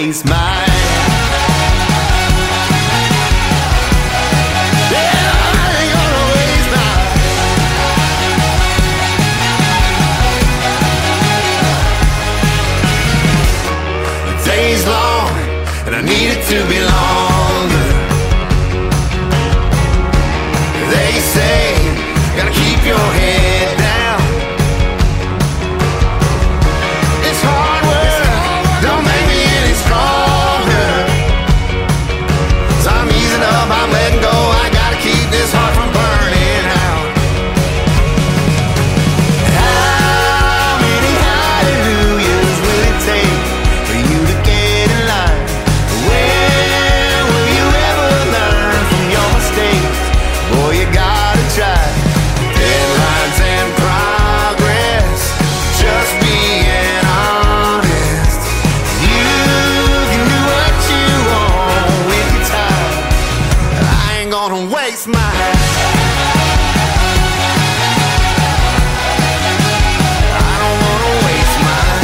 waste mine. Days long, and I need it to be longer. They say, gotta keep your head down. It's hard work, don't make me any stronger. So I'm easing up, I'm letting go. I gotta keep this heart from burning out. How many hallelujahs will it take for you to get in line? When will you ever learn from your mistakes? Boy, you gotta try. Deadlines and progress, just being honest. You can do what you want with your time. I ain't gonna waste mine. I don't wanna waste mine.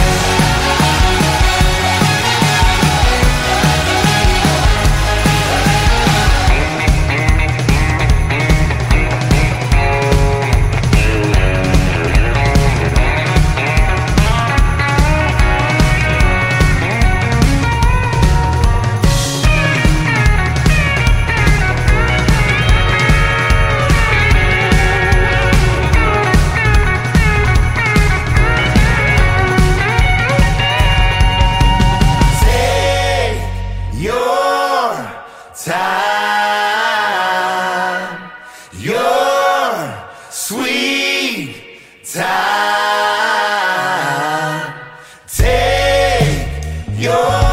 Take your time, your sweet time. Take your